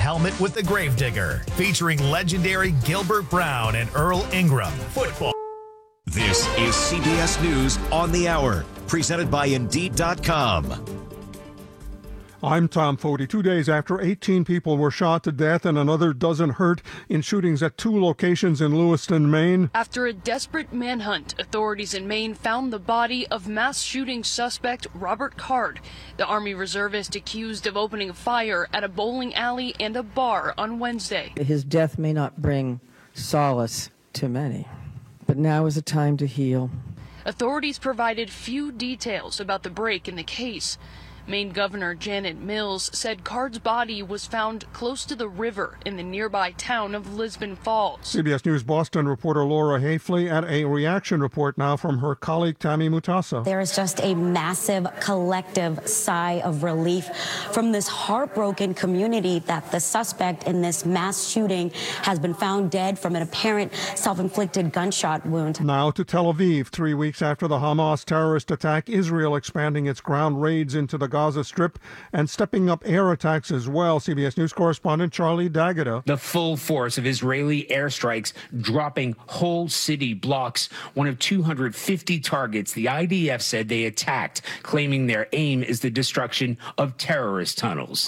Helmet with the Gravedigger, featuring legendary Gilbert Brown and Earl Ingram. Football. This is CBS News on the Hour, presented by Indeed.com. I'm Tom Foti. 2 days after 18 people were shot to death and another dozen hurt in shootings at 2 locations in Lewiston, Maine. After a desperate manhunt, authorities in Maine found the body of mass shooting suspect Robert Card, the Army reservist accused of opening a fire at a bowling alley and a bar on Wednesday. His death may not bring solace to many, but now is a time to heal. Authorities provided few details about the break in the case. Maine Governor Janet Mills said Card's body was found close to the river in the nearby town of Lisbon Falls. CBS News Boston reporter Laura Hafley at a reaction report now from her colleague Tammy Mutasa. There is just a massive collective sigh of relief from this heartbroken community that the suspect in this mass shooting has been found dead from an apparent self-inflicted gunshot wound. Now to Tel Aviv. 3 weeks after the Hamas terrorist attack, Israel expanding its ground raids into the Gaza Strip and stepping up air attacks as well. CBS News correspondent Charlie D'Agata. The full force of Israeli airstrikes dropping whole city blocks. One of 250 targets the IDF said they attacked, claiming their aim is the destruction of terrorist tunnels.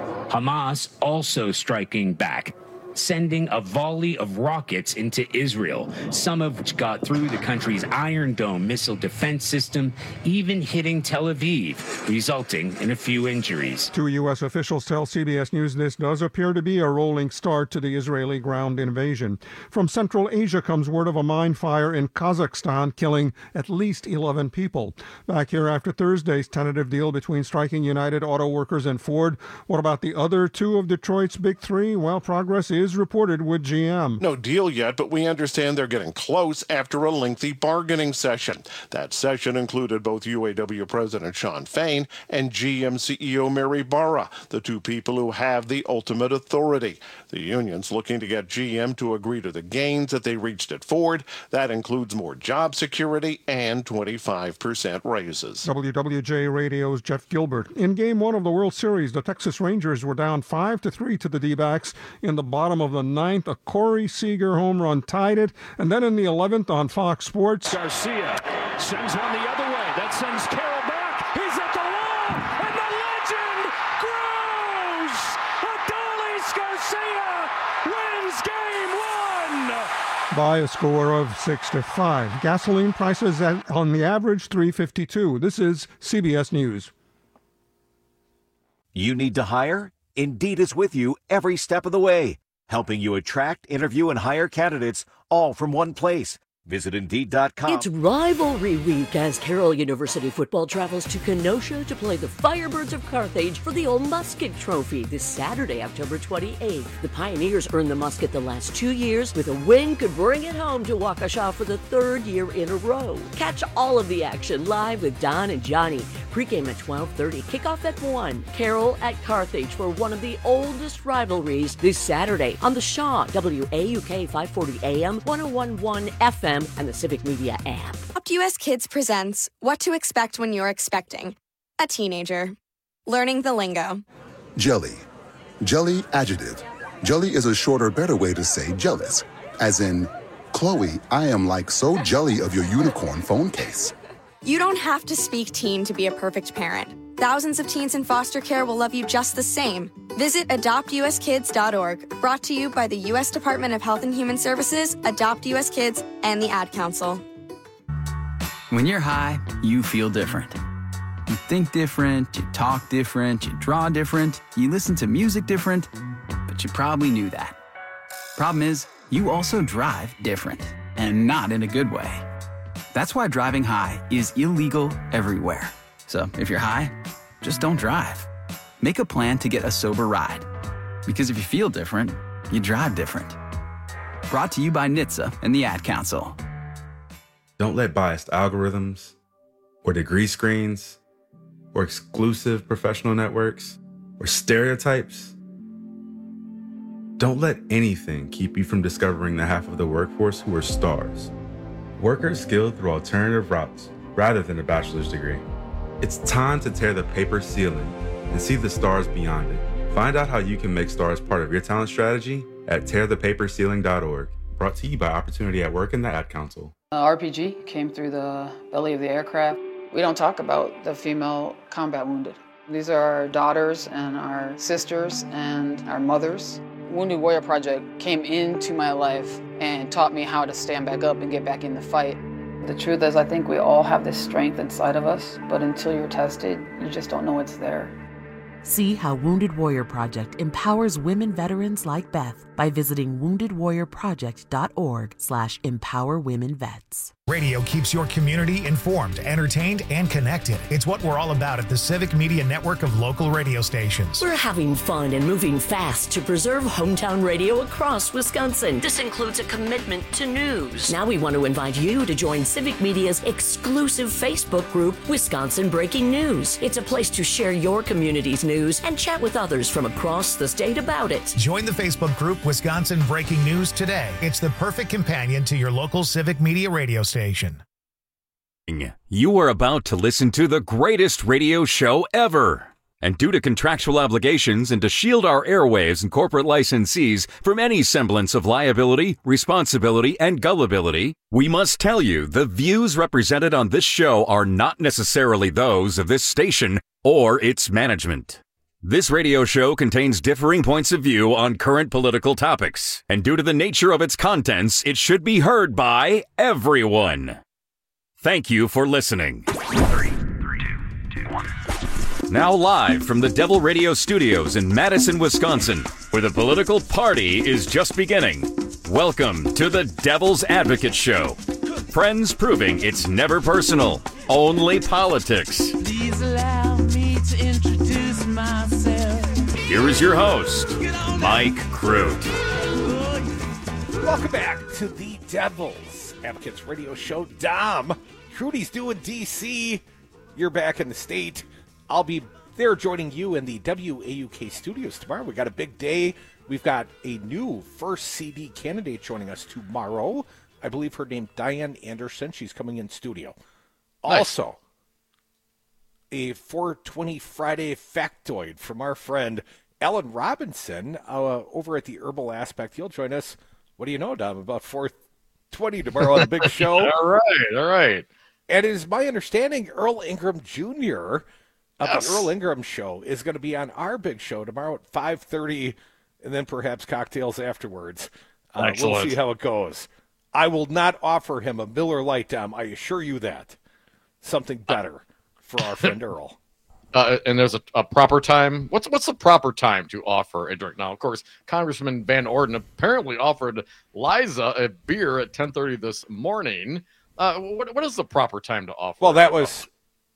Hamas also striking back, sending a volley of rockets into Israel, some of which got through the country's Iron Dome missile defense system, even hitting Tel Aviv, resulting in a few injuries. 2 U.S. officials tell CBS News this does appear to be a rolling start to the Israeli ground invasion. From Central Asia comes word of a mine fire in Kazakhstan killing at least 11 people. Back here after Thursday's tentative deal between striking United Auto Workers and Ford. What about the other 2 of Detroit's big 3? Well, progress is reported with GM. No deal yet, but we understand they're getting close after a lengthy bargaining session. That session included both UAW President Shawn Fain and GM CEO Mary Barra, the 2 people who have the ultimate authority. The union's looking to get GM to agree to the gains that they reached at Ford. That includes more job security and 25% raises. WWJ Radio's Jeff Gilbert. In Game 1 of the World Series, the Texas Rangers were down 5-3 to the D-backs in the bottom of the 9th. A Corey Seager home run tied it. And then in the 11th on Fox Sports, Garcia sends one the other way. That sends Carroll back. He's at the wall. And the legend grows. Adolis Garcia wins Game 1 by a score of 6-5. Gasoline prices on the average $3.52. This is CBS News. You need to hire? Indeed is with you every step of the way, helping you attract, interview, and hire candidates all from one place. Visit Indeed.com. It's rivalry week as Carroll University football travels to Kenosha to play the Firebirds of Carthage for the Old Musket Trophy this Saturday, October 28th. The Pioneers earned the Musket the last 2 years, with a win could bring it home to Waukesha for the 3rd year in a row. Catch all of the action live with Don and Johnny. Pregame at 12:30, kickoff at 1. Carroll at Carthage for one of the oldest rivalries this Saturday on the Shaw, WAUK 540 AM, 101.1 FM, and the Civic Media app. Adopt US Kids presents What to Expect When You're Expecting a Teenager. Learning the lingo. Jelly. Jelly adjective. Jelly is a shorter, better way to say jealous. As in, Chloe, I am like so jelly of your unicorn phone case. You don't have to speak teen to be a perfect parent. Thousands of teens in foster care will love you just the same. Visit adoptuskids.org, brought to you by the U.S. Department of Health and Human Services, Adopt U.S. Kids, and the Ad Council. When you're high, you feel different. You think different, you talk different, you draw different, you listen to music different, but you probably knew that. Problem is, you also drive different, and not in a good way. That's why driving high is illegal everywhere. So if you're high, just don't drive. Make a plan to get a sober ride. Because if you feel different, you drive different. Brought to you by NHTSA and the Ad Council. Don't let biased algorithms or degree screens or exclusive professional networks or stereotypes. Don't let anything keep you from discovering the half of the workforce who are stars. Workers skilled through alternative routes rather than a bachelor's degree. It's time to tear the paper ceiling and see the stars beyond it. Find out how you can make stars part of your talent strategy at tearthepaperceiling.org. Brought to you by Opportunity at Work and the Ad Council. RPG came through the belly of the aircraft. We don't talk about the female combat wounded. These are our daughters and our sisters and our mothers. Wounded Warrior Project came into my life and taught me how to stand back up and get back in the fight. The truth is, I think we all have this strength inside of us, but until you're tested, you just don't know it's there. See how Wounded Warrior Project empowers women veterans like Beth by visiting woundedwarriorproject.org/empowerwomenvets. Radio keeps your community informed, entertained, and connected. It's what we're all about at the Civic Media Network of local radio stations. We're having fun and moving fast to preserve hometown radio across Wisconsin. This includes a commitment to news. Now we want to invite you to join Civic Media's exclusive Facebook group, Wisconsin Breaking News. It's a place to share your community's news and chat with others from across the state about it. Join the Facebook group Wisconsin Breaking News today. It's the perfect companion to your local Civic Media radio station. You are about to listen to the greatest radio show ever. And due to contractual obligations and to shield our airwaves and corporate licensees from any semblance of liability, responsibility, and gullibility, we must tell you the views represented on this show are not necessarily those of this station or its management. This radio show contains differing points of view on current political topics, and due to the nature of its contents, it should be heard by everyone. Thank you for listening. 3, 2, 1. Now live from the Devil Radio Studios in Madison, Wisconsin, where the political party is just beginning. Welcome to the Devil's Advocate Show. Friends proving it's never personal, only politics. Please allow me to introduce myself. Here is your host, Mike Crute. Welcome back to the Devil's Advocates Radio Show. Dom, Crudy's doing DC. You're back in the state. I'll be there joining you in the WAUK studios tomorrow. We got a big day. We've got a new first CD candidate joining us tomorrow. I believe her name Diane Anderson. She's coming in studio. Nice. Also, a 420 Friday factoid from our friend Alan Robinson over at the Herbal Aspect. He'll join us. What do you know, Dom, about 420 tomorrow on the big show? All right. And it is my understanding Earl Ingram Jr. of Yes. the Earl Ingram Show is going to be on our big show tomorrow at 5:30, and then perhaps cocktails afterwards. We'll see how it goes. I will not offer him a Miller Lite, Dom. I assure you that. Something better for our friend Earl. And there's a proper time. What's the proper time to offer a drink? Now, of course, Congressman Van Orden apparently offered Liza a beer at 10:30 this morning. What is the proper time to offer? Well, that was,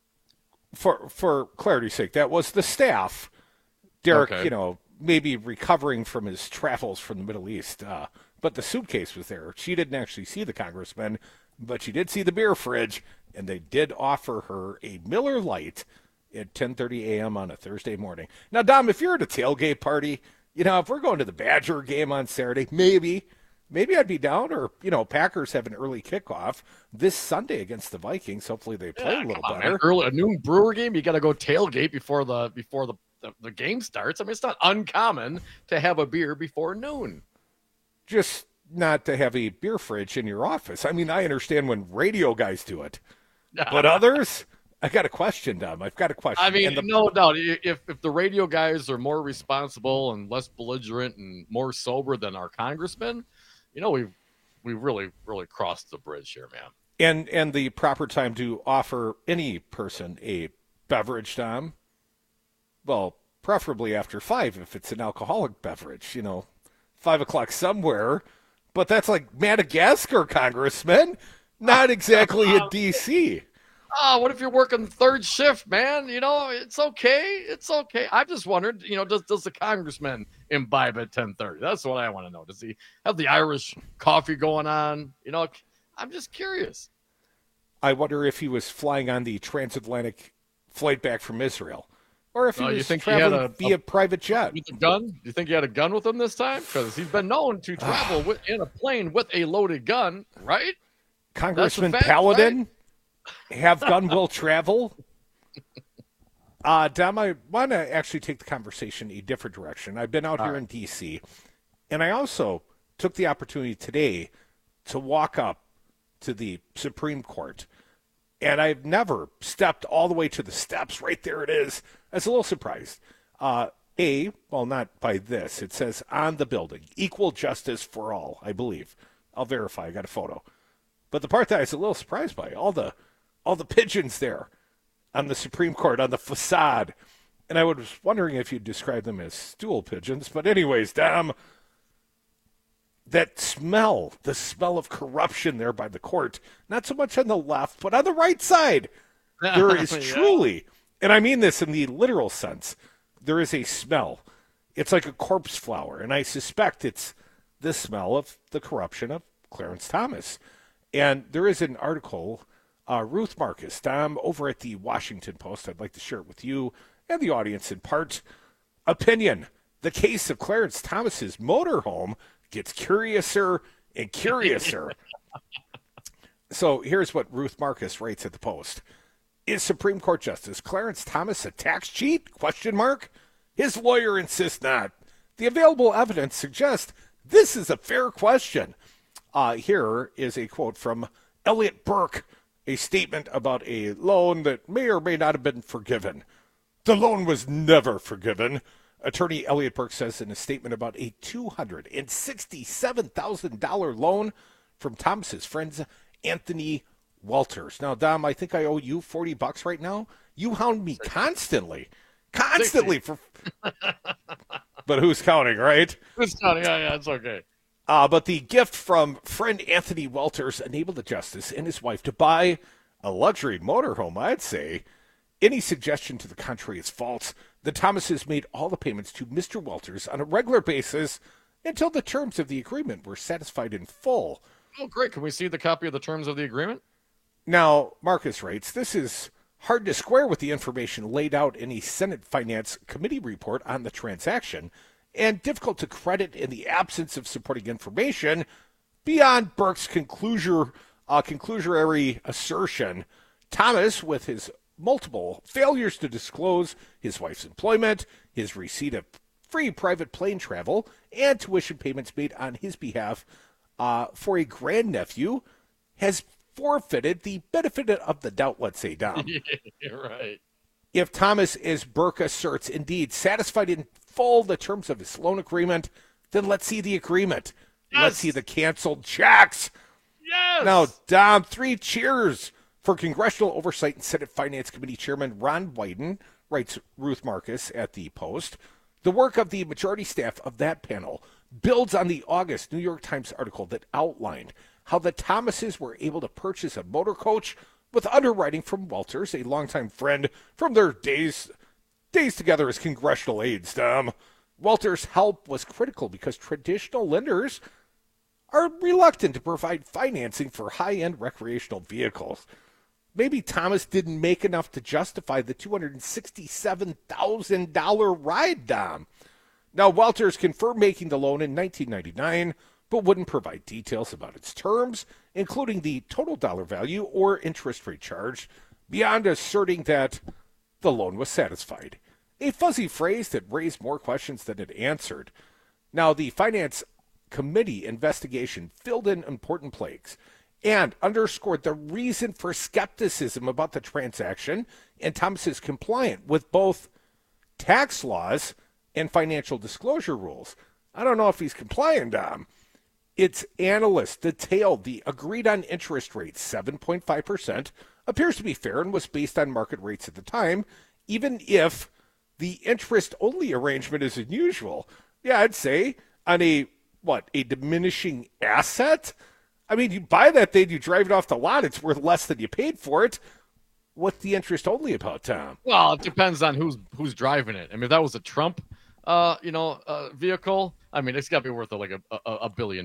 for clarity's sake, that was the staff. Derek, Okay. Maybe recovering from his travels from the Middle East. But the suitcase was there. She didn't actually see the congressman, but she did see the beer fridge, and they did offer her a Miller Lite at 10:30 a.m. on a Thursday morning. Now, Dom, if you're at a tailgate party, if we're going to the Badger game on Saturday, maybe I'd be down, or, Packers have an early kickoff this Sunday against the Vikings. Hopefully they play a little better. Early, a noon Brewer game, you got to go tailgate before the game starts. I mean, it's not uncommon to have a beer before noon. Just not to have a beer fridge in your office. I mean, I understand when radio guys do it, but others, I got a question, Dom. I've got a question. I mean, no doubt, if the radio guys are more responsible and less belligerent and more sober than our congressmen, we really, really crossed the bridge here, man. And the proper time to offer any person a beverage, Dom, well, preferably after 5 if it's an alcoholic beverage, 5 o'clock somewhere. But that's like Madagascar, Congressman, not exactly in D.C. What if you're working third shift, man? It's okay. It's okay. I just wondered, does the congressman imbibe at 10:30? That's what I want to know. Does he have the Irish coffee going on? I'm just curious. I wonder if he was flying on the transatlantic flight back from Israel, or if he was traveling via private jet. With a gun? Do you think he had a gun with him this time? Because he's been known to travel in a plane with a loaded gun, right? Congressman That's a fact, Paladin? right? Have gun will travel. Dom, I want to actually take the conversation a different direction. I've been out here in D.C., and I also took the opportunity today to walk up to the Supreme Court, and I've never stepped all the way to the steps. Right there it is. I was a little surprised. Well, not by this. It says on the building, equal justice for all, I believe. I'll verify. I got a photo. But the part that I was a little surprised by, all the pigeons there on the Supreme Court, on the facade. And I was wondering if you'd describe them as stool pigeons. But anyways, Dom, that smell, the smell of corruption there by the court, not so much on the left, but on the right side, there is truly, and I mean this in the literal sense, there is a smell. It's like a corpse flower, and I suspect it's the smell of the corruption of Clarence Thomas. And there is an article, Ruth Marcus, Dom, over at the Washington Post. I'd like to share it with you and the audience in part. Opinion: the case of Clarence Thomas's motorhome gets curiouser and curiouser. So here's what Ruth Marcus writes at the Post. Is Supreme Court Justice Clarence Thomas a tax cheat? Question mark. His lawyer insists not. The available evidence suggests this is a fair question. Here is a quote from Elliot Burke, a statement about a loan that may or may not have been forgiven. The loan was never forgiven. Attorney Elliot Burke says in a statement about a $267,000 loan from Thomas's friends Anthony Walters. Now, Dom, I think I owe you $40 right now. You hound me constantly for. But who's counting, right? Who's counting? Yeah, it's okay. But the gift from friend Anthony Walters enabled the justice and his wife to buy a luxury motorhome, I'd say. Any suggestion to the contrary is false. The Thomases made all the payments to Mr. Walters on a regular basis until the terms of the agreement were satisfied in full. Oh, great. Can we see the copy of the terms of the agreement? Now, Marcus writes, this is hard to square with the information laid out in a Senate Finance Committee report on the transaction, and difficult to credit in the absence of supporting information beyond Burke's conclusory assertion. Thomas, with his multiple failures to disclose his wife's employment, his receipt of free private plane travel, and tuition payments made on his behalf for a grandnephew, has forfeited the benefit of the doubt, let's say, Dom. Yeah, right. If Thomas, as Burke asserts, indeed satisfied in full the terms of his loan agreement, then let's see the agreement. Yes. Let's see the canceled checks. Yes. Now, Dom, 3 cheers for Congressional Oversight and Senate Finance Committee Chairman Ron Wyden, writes Ruth Marcus at the Post. The work of the majority staff of that panel builds on the August New York Times article that outlined how the Thomases were able to purchase a motor coach with underwriting from Walters, a longtime friend from their days together as congressional aides, Dom. Walters' help was critical because traditional lenders are reluctant to provide financing for high-end recreational vehicles. Maybe Thomas didn't make enough to justify the $267,000 ride, Dom. Now, Walters confirmed making the loan in 1999, but wouldn't provide details about its terms, including the total dollar value or interest rate charged, beyond asserting that the loan was satisfied. A fuzzy phrase that raised more questions than it answered. Now, the Finance Committee investigation filled in important blanks and underscored the reason for skepticism about the transaction, and Thomas is compliant with both tax laws and financial disclosure rules. I don't know if he's compliant, Dom. Its analysts detailed the agreed-on interest rate, 7.5%, appears to be fair and was based on market rates at the time, even if the interest-only arrangement is unusual. Yeah, I'd say on a diminishing asset? I mean, you buy that thing, you drive it off the lot, it's worth less than you paid for it. What's the interest only about, Tom? Well, it depends on who's driving it. I mean, if that was a Trump, vehicle, I mean, it's got to be worth like $1 billion.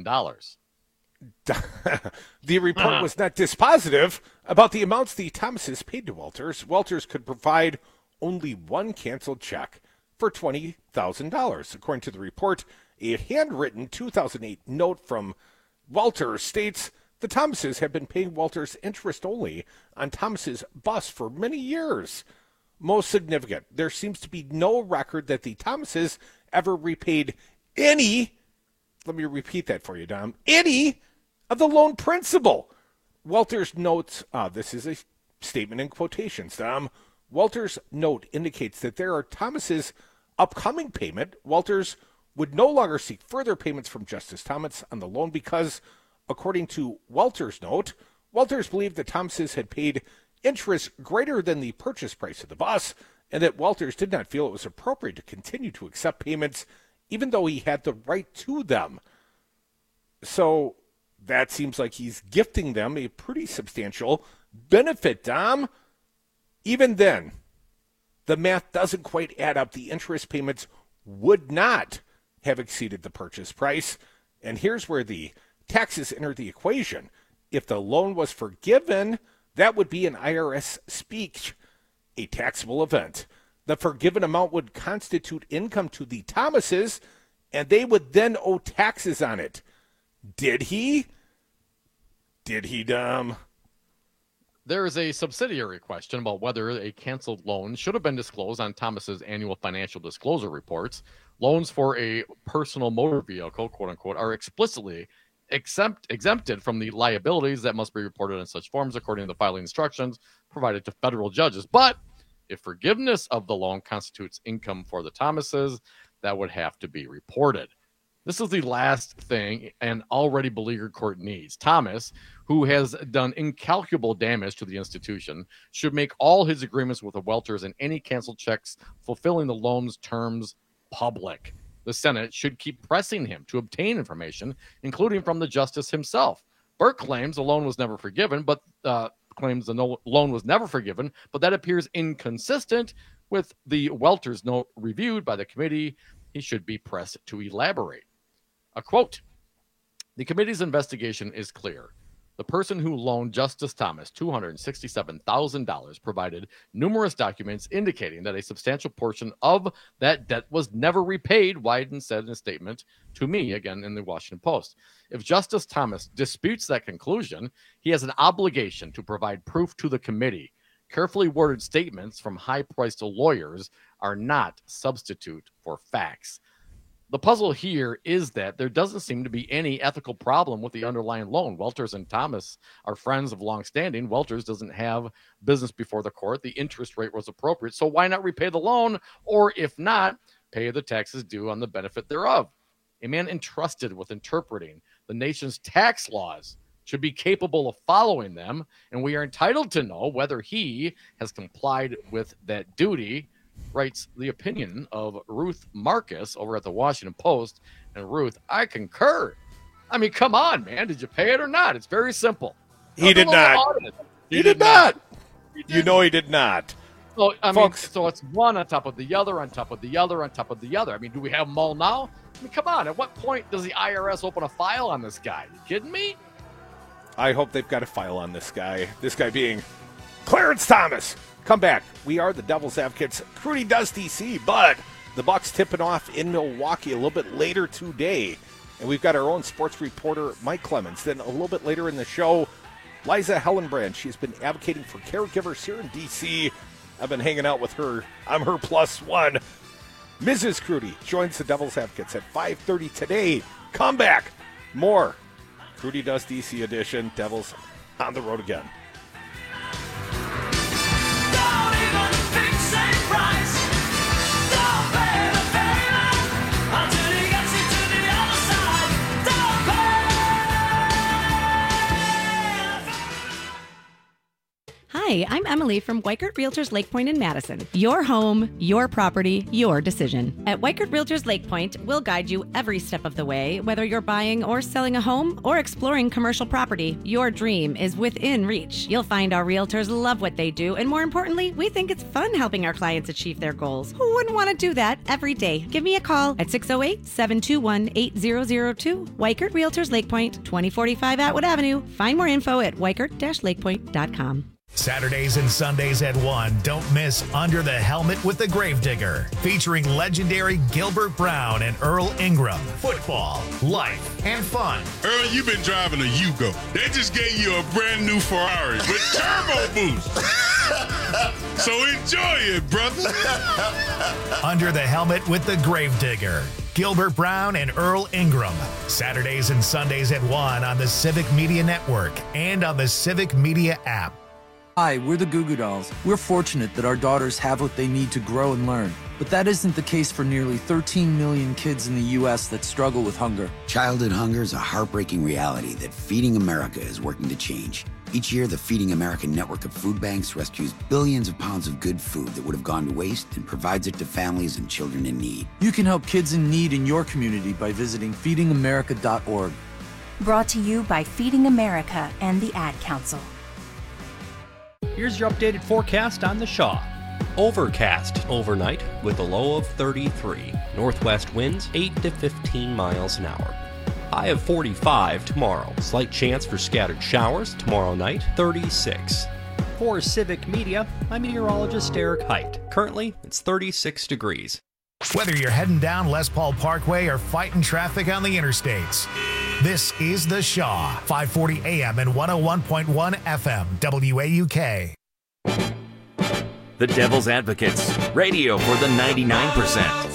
The report was not dispositive about the amounts the Thomases paid to Walters. Walters could provide only one canceled check for $20,000. According to the report, a handwritten 2008 note from Walters states the Thomases have been paying Walters interest only on Thomas's bus for many years. most significant. There seems to be no record that the Thomases ever repaid any, let me repeat that for you, Dom, any of the loan principal. Welter's notes, this is a statement in quotations, Dom. Welter's note indicates that there are Thomas's upcoming payment. Welter's would no longer seek further payments from Justice Thomas on the loan because, according to Welter's note, Welter's believed that Thomas's had paid interest greater than the purchase price of the bus, and that Welter's did not feel it was appropriate to continue to accept payments even though he had the right to them. So that seems like he's gifting them a pretty substantial benefit, Dom. Even then, the math doesn't quite add up. The interest payments would not have exceeded the purchase price. And here's where the taxes enter the equation. If the loan was forgiven, that would be, in IRS speak, a taxable event. The forgiven amount would constitute income to the Thomases, and they would then owe taxes on it. Did he? Did he, Dom? There is a subsidiary question about whether a canceled loan should have been disclosed on Thomas's annual financial disclosure reports. Loans for a personal motor vehicle, quote unquote, are explicitly exempted from the liabilities that must be reported in such forms according to the filing instructions provided to federal judges. But if forgiveness of the loan constitutes income for the Thomases, that would have to be reported. This is the last thing an already beleaguered court needs. Thomas, who has done incalculable damage to the institution, should make all his agreements with the Welters and any canceled checks fulfilling the loan's terms public. The Senate should keep pressing him to obtain information, including from the justice himself. Burke claims the loan was never forgiven, but loan was never forgiven, but that appears inconsistent with the Welters note reviewed by the committee. He should be pressed to elaborate. A quote, the committee's investigation is clear. The person who loaned Justice Thomas $267,000 provided numerous documents indicating that a substantial portion of that debt was never repaid, Wyden said in a statement to me, again in the Washington Post. If Justice Thomas disputes that conclusion, he has an obligation to provide proof to the committee. Carefully worded statements from high-priced lawyers are not substitute for facts. The puzzle here is that there doesn't seem to be any ethical problem with the underlying loan. Welters and Thomas are friends of long standing. Welters doesn't have business before the court. The interest rate was appropriate. So why not repay the loan? Or if not, pay the taxes due on the benefit thereof. A man entrusted with interpreting the nation's tax laws should be capable of following them. And we are entitled to know whether he has complied with that duty, writes the opinion of Ruth Marcus over at the Washington Post. And Ruth, I concur. I mean, come on, man. Did you pay it or not? It's very simple. He did not. He did not. You know he did not. So, I mean, so it's one on top of the other, on top of the other, on top of the other. I mean, do we have them all now? I mean, come on. At what point does the IRS open a file on this guy? You kidding me? I hope they've got a file on this guy. This guy being Clarence Thomas. Come back. We are the Devil's Advocates. Crudy does DC, but the Bucks tipping off in Milwaukee a little bit later today. And we've got our own sports reporter, Mike Clemens. Then a little bit later in the show, Liza Hellenbrand. She's been advocating for caregivers here in DC. I've been hanging out with her. I'm her plus one. Mrs. Crudy joins the Devil's Advocates at 5:30 today. Come back. More Crudy Does DC edition. Devils on the road again. Hi, I'm Emily from Weichert Realtors Lake Point in Madison. Your home, your property, your decision. At Weichert Realtors Lake Point, we'll guide you every step of the way, whether you're buying or selling a home or exploring commercial property. Your dream is within reach. You'll find our realtors love what they do, and more importantly, we think it's fun helping our clients achieve their goals. Who wouldn't want to do that every day? Give me a call at 608-721-8002. Weichert Realtors Lake Point, 2045 Atwood Avenue. Find more info at weichert-lakepoint.com. Saturdays and Sundays at 1, don't miss Under the Helmet with the Gravedigger, featuring legendary Gilbert Brown and Earl Ingram. Football, life, and fun. Earl, you've been driving a Yugo. They just gave you a brand new Ferrari with turbo boost. So enjoy it, brother. Under the Helmet with the Gravedigger. Gilbert Brown and Earl Ingram. Saturdays and Sundays at 1 on the Civic Media Network and on the Civic Media app. Hi, we're the Goo Goo Dolls. We're fortunate that our daughters have what they need to grow and learn. But that isn't the case for nearly 13 million kids in the U.S. that struggle with hunger. Childhood hunger is a heartbreaking reality that Feeding America is working to change. Each year, the Feeding America network of food banks rescues billions of pounds of good food that would have gone to waste and provides it to families and children in need. You can help kids in need in your community by visiting feedingamerica.org. Brought to you by Feeding America and the Ad Council. Here's your updated forecast on the Shaw. Overcast overnight with a low of 33. Northwest winds 8 to 15 miles an hour. High of 45 tomorrow. Slight chance for scattered showers tomorrow night, 36. For Civic Media, I'm meteorologist Eric Height. Currently, it's 36 degrees. Whether you're heading down Les Paul Parkway or fighting traffic on the interstates, this is The Shaw, 540 AM and 101.1 FM, WAUK. The Devil's Advocates, radio for the 99%.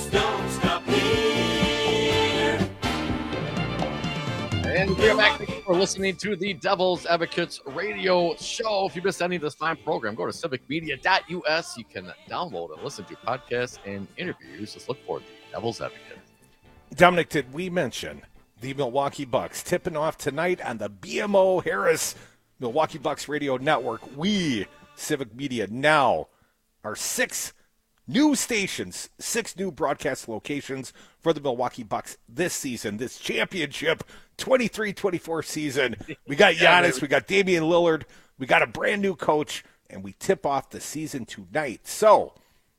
And we are back. Thank you for listening to the Devil's Advocates radio show. If you missed any of this fine program, go to civicmedia.us. You can download and listen to podcasts and interviews. Just look for the Devil's Advocate. Dominic, did we mention the Milwaukee Bucks tipping off tonight on the BMO Harris Milwaukee Bucks radio network? We, Civic Media, now are 6 new stations, 6 new broadcast locations for the Milwaukee Bucks this season, this championship 23-24 season. We got Giannis, we got Damian Lillard, we got a brand new coach, and we tip off the season tonight. So,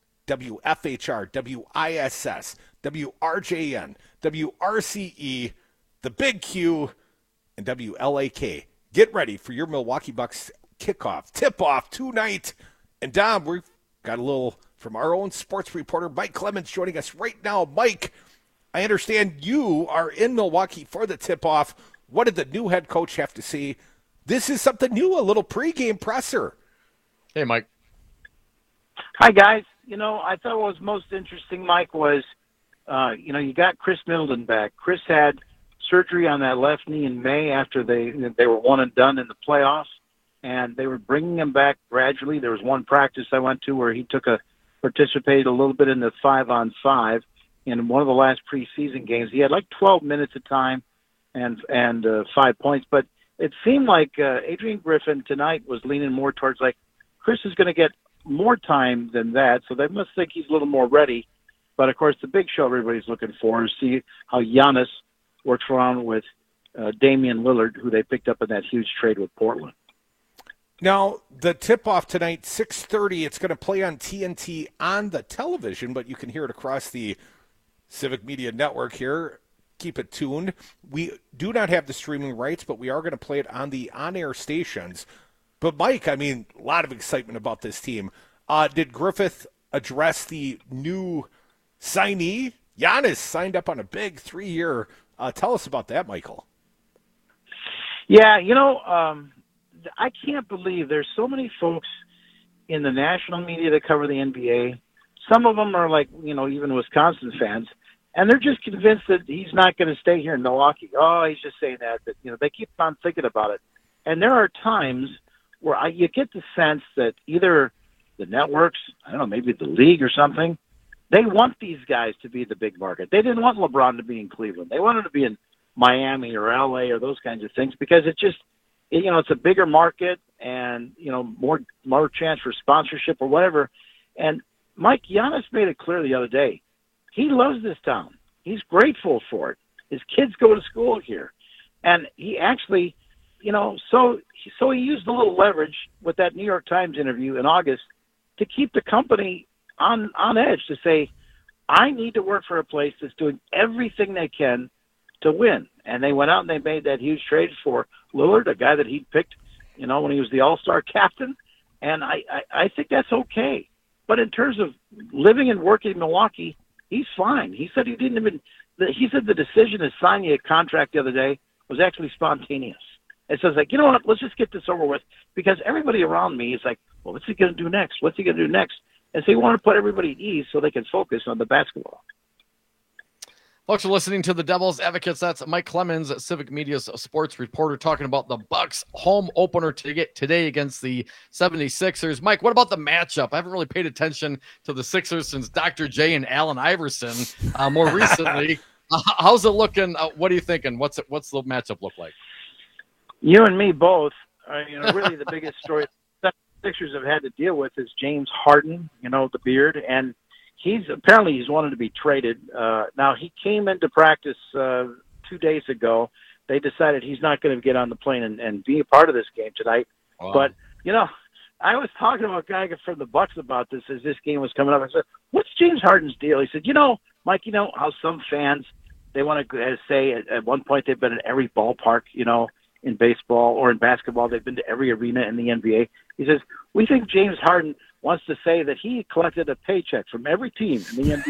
WFHR, WISS, WRJN, WRCE, the Big Q, and WLAK. Get ready for your Milwaukee Bucks kickoff, tip-off tonight. And Dom, we've got a little from our own sports reporter, Mike Clemens, joining us right now. Mike, I understand you are in Milwaukee for the tip-off. What did the new head coach have to say? This is something new, a little pregame presser. Hey, Mike. Hi, guys. You know, I thought what was most interesting, Mike, was, you got Chris Middleton back. Chris had surgery on that left knee in May after they were one and done in the playoffs, and they were bringing him back gradually. There was one practice I went to where he participated a little bit in the 5-on-5 in one of the last preseason games. He had like 12 minutes of time and 5 points, but it seemed like Adrian Griffin tonight was leaning more towards like Chris is going to get more time than that, so they must think he's a little more ready. But, of course, the big show everybody's looking for is see how Giannis works around with Damian Lillard, who they picked up in that huge trade with Portland. Now, the tip-off tonight, 6:30, it's going to play on TNT on the television, but you can hear it across the Civic Media Network here. Keep it tuned. We do not have the streaming rights, but we are going to play it on the on-air stations. But, Mike, I mean, a lot of excitement about this team. Did Griffith address the new signee? Giannis signed up on a big 3-year. Tell us about that, Michael. Yeah, I can't believe there's so many folks in the national media that cover the NBA. Some of them are like, even Wisconsin fans, and they're just convinced that he's not going to stay here in Milwaukee. Oh, he's just saying that. But, they keep on thinking about it. And there are times where you get the sense that either the networks, I don't know, maybe the league or something, they want these guys to be the big market. They didn't want LeBron to be in Cleveland. They wanted to be in Miami or LA or those kinds of things because it just, it's a bigger market and, more chance for sponsorship or whatever. And Mike Giannis made it clear the other day. He loves this town. He's grateful for it. His kids go to school here. And he actually, so he used a little leverage with that New York Times interview in August to keep the company on edge to say, I need to work for a place that's doing everything they can to win. And they went out and they made that huge trade for Lillard, a guy that he'd picked, when he was the All-Star captain. And I think that's okay. But in terms of living and working in Milwaukee, he's fine. He said he said the decision to sign you a contract the other day was actually spontaneous. It says, you know what, let's just get this over with because everybody around me is like, Well, what's he going to do next? What's he going to do next? And so you want to put everybody at ease so they can focus on the basketball. Folks are listening to the Devil's Advocates. That's Mike Clemens, Civic Media's sports reporter, talking about the Bucks home opener today against the 76ers. Mike, what about the matchup? I haven't really paid attention to the Sixers since Dr. J and Allen Iverson more recently. How's it looking? What are you thinking? What's the matchup look like? You and me both. Really the biggest story the Sixers have had to deal with is James Harden, the beard, and he's wanted to be traded. Now, he came into practice 2 days ago. They decided he's not going to get on the plane and be a part of this game tonight. Wow. But, I was talking to a guy from the Bucks about this as this game was coming up. I said, what's James Harden's deal? He said, Mike, how some fans, they want to say at one point they've been in every ballpark, in baseball or in basketball. They've been to every arena in the NBA. He says, we think James Harden wants to say that he collected a paycheck from every team in the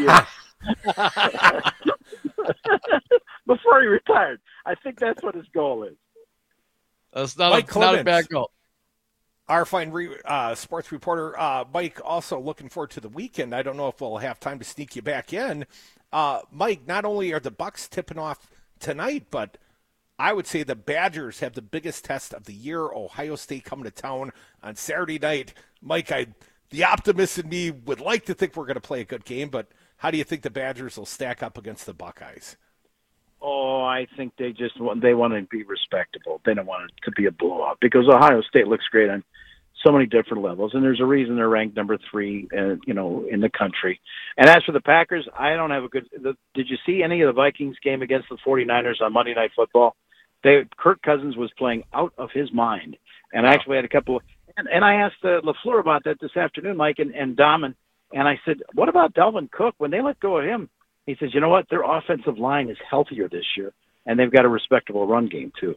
NBA before he retired. I think that's what his goal is. That's not a bad goal. Our fine sports reporter, Mike, also looking forward to the weekend. I don't know if we'll have time to sneak you back in. Mike, not only are the Bucks tipping off tonight, but I would say the Badgers have the biggest test of the year. Ohio State coming to town on Saturday night. Mike, the optimist in me would like to think we're going to play a good game, but how do you think the Badgers will stack up against the Buckeyes? Oh, I think they want to be respectable. They don't want it to be a blowout because Ohio State looks great on so many different levels, and there's a reason they're ranked number 3, in the country. And as for the Packers, I don't have did you see any of the Vikings game against the 49ers on Monday Night Football? Kirk Cousins was playing out of his mind, and I actually had a couple of, and I asked LaFleur about that this afternoon, Mike and Dom, and I said, what about Dalvin Cook? When they let go of him, he says, you know what? Their offensive line is healthier this year, and they've got a respectable run game too.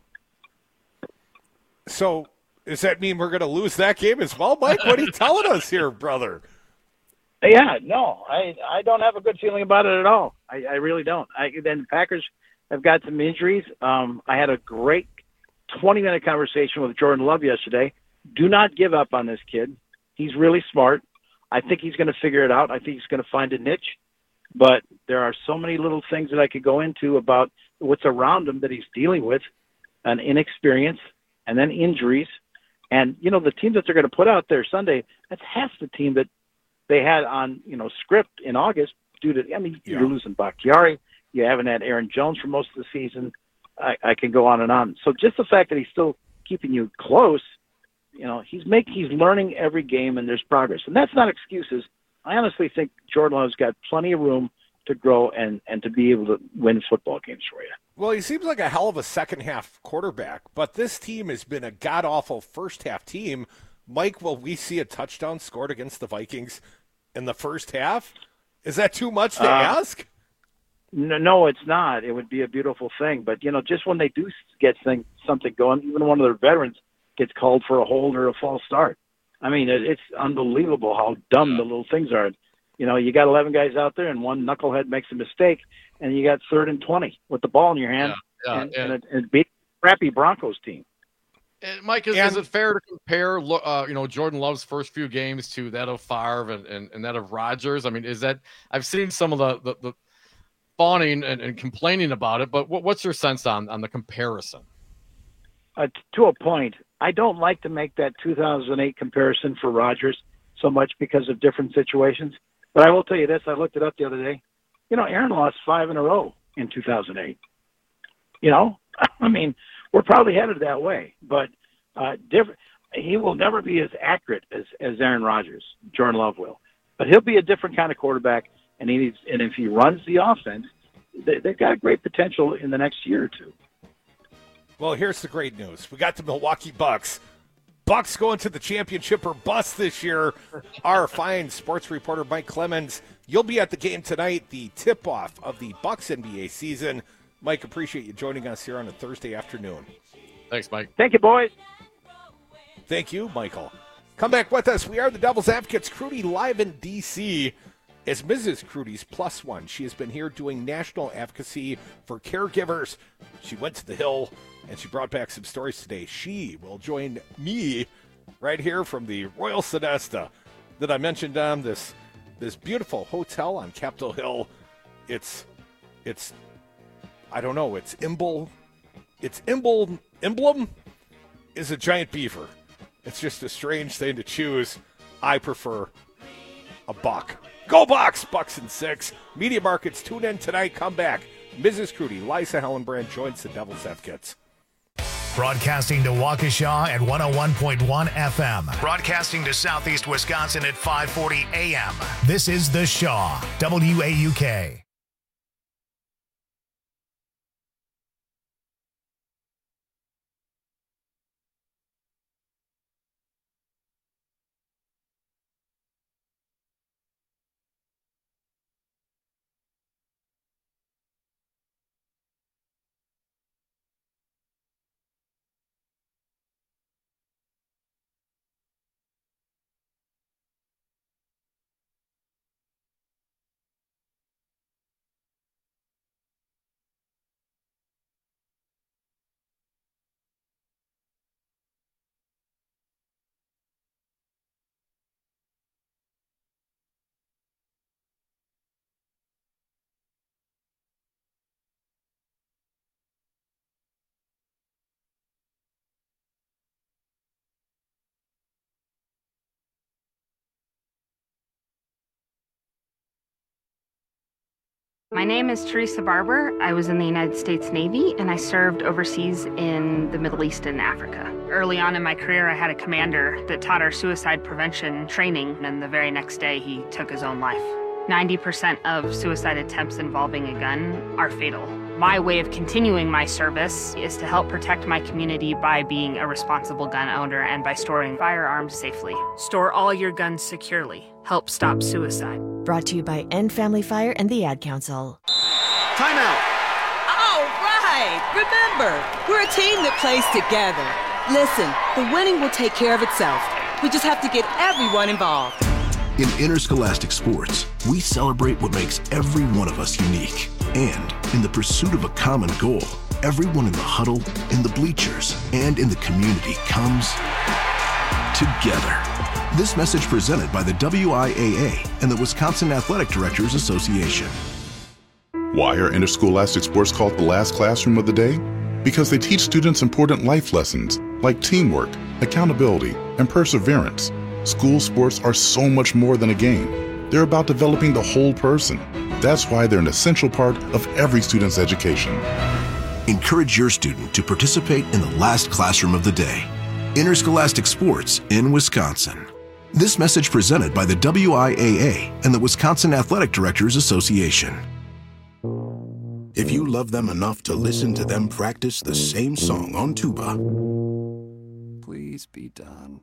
So does that mean we're going to lose that game as well, Mike? What are you telling us here, brother? Yeah, no, I don't have a good feeling about it at all. I really don't. Then the Packers have got some injuries. I had a great 20-minute conversation with Jordan Love yesterday. Do not give up on this kid. He's really smart. I think he's going to figure it out. I think he's going to find a niche. But there are so many little things that I could go into about what's around him that he's dealing with, an inexperience, and then injuries. And, the team that they're going to put out there Sunday, that's half the team that they had on, script in August due to, you're losing Bakhtiari. You haven't had Aaron Jones for most of the season. I can go on and on. So just the fact that he's still keeping you close, he's learning every game and there's progress. And that's not excuses. I honestly think Jordan Love's got plenty of room to grow and to be able to win football games for you. Well, he seems like a hell of a second-half quarterback, but this team has been a god-awful first-half team. Mike, will we see a touchdown scored against the Vikings in the first half? Is that too much to ask? No, it's not. It would be a beautiful thing. But, just when they do get something going, even one of their veterans gets called for a hold or a false start. It's unbelievable how dumb the little things are. You got 11 guys out there and one knucklehead makes a mistake, and you got 3rd and 20 with the ball in your hand and beat a crappy Broncos team. And Mike, is it fair to compare, Jordan Love's first few games to that of Favre and that of Rodgers? I've seen some of the fawning and complaining about it, but what's your sense on the comparison? To a point. I don't like to make that 2008 comparison for Rodgers so much because of different situations. But I will tell you this, I looked it up the other day. Aaron lost 5 in a row in 2008. We're probably headed that way. But he will never be as accurate as Aaron Rodgers, Jordan Love will. But he'll be a different kind of quarterback, and if he runs the offense, they've got great potential in the next year or two. Well, here's the great news. We got the Milwaukee Bucks. Bucks going to the championship or bust this year. Our fine sports reporter, Mike Clemens, you'll be at the game tonight, the tip-off of the Bucks NBA season. Mike, appreciate you joining us here on a Thursday afternoon. Thanks, Mike. Thank you, boys. Thank you, Michael. Come back with us. We are the Devil's Advocates. Crudy live in D.C. is Mrs. Crudy's +1. She has been here doing national advocacy for caregivers. She went to the Hill, and she brought back some stories today. She will join me right here from the Royal Sonesta that I mentioned, this beautiful hotel on Capitol Hill. It's I don't know, its emblem is a giant beaver. It's just a strange thing to choose. I prefer a buck. Go Bucks! Bucks and 6. Media Markets, tune in tonight. Come back. Mrs. Crudy, Liza Hellenbrand joins the Devil's Advocates. Broadcasting to Waukesha at 101.1 FM. Broadcasting to Southeast Wisconsin at 540 AM. This is The Shaw, WAUK. My name is Teresa Barber. I was in the United States Navy, and I served overseas in the Middle East and Africa. Early on in my career, I had a commander that taught our suicide prevention training, and the very next day, he took his own life. 90% of suicide attempts involving a gun are fatal. My way of continuing my service is to help protect my community by being a responsible gun owner and by storing firearms safely. Store all your guns securely. Help stop suicide. Brought to you by End Family Fire and the Ad Council. Timeout! All right! Remember, we're a team that plays together. Listen, the winning will take care of itself. We just have to get everyone involved. In interscholastic sports, we celebrate what makes every one of us unique. And in the pursuit of a common goal, everyone in the huddle, in the bleachers, and in the community comes together. This message presented by the WIAA and the Wisconsin Athletic Directors Association. Why are interscholastic sports called the last classroom of the day? Because they teach students important life lessons like teamwork, accountability, and perseverance. School sports are so much more than a game. They're about developing the whole person. That's why they're an essential part of every student's education. Encourage your student to participate in the last classroom of the day. Interscholastic sports in Wisconsin. This message presented by the WIAA and the Wisconsin Athletic Directors Association. If you love them enough to listen to them practice the same song on tuba, please be done.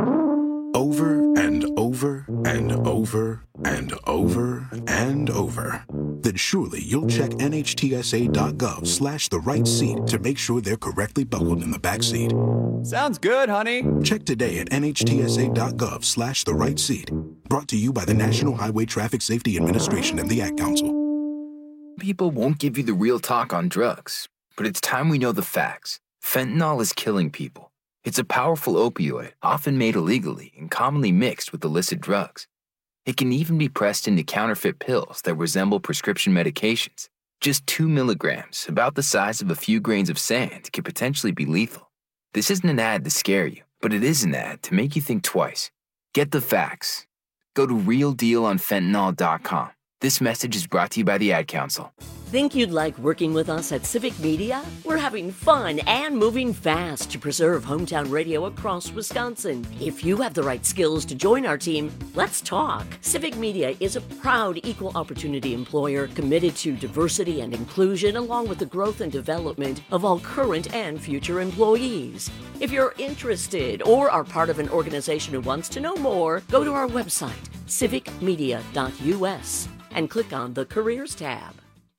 Over and over and over and over and over, then surely you'll check NHTSA.gov/the right seat to make sure they're correctly buckled in the back seat. Sounds good, honey. Check today at NHTSA.gov/the right seat. Brought to you by the National Highway Traffic Safety Administration and the Ad Council. People won't give you the real talk on drugs, but it's time we know the facts. Fentanyl is killing people. It's a powerful opioid, often made illegally and commonly mixed with illicit drugs. It can even be pressed into counterfeit pills that resemble prescription medications. Just 2 milligrams, about the size of a few grains of sand, could potentially be lethal. This isn't an ad to scare you, but it is an ad to make you think twice. Get the facts. Go to realdealonfentanyl.com. This message is brought to you by the Ad Council. Think you'd like working with us at Civic Media? We're having fun and moving fast to preserve hometown radio across Wisconsin. If you have the right skills to join our team, let's talk. Civic Media is a proud equal opportunity employer committed to diversity and inclusion along with the growth and development of all current and future employees. If you're interested or are part of an organization who wants to know more, go to our website, civicmedia.us, and click on the Careers tab.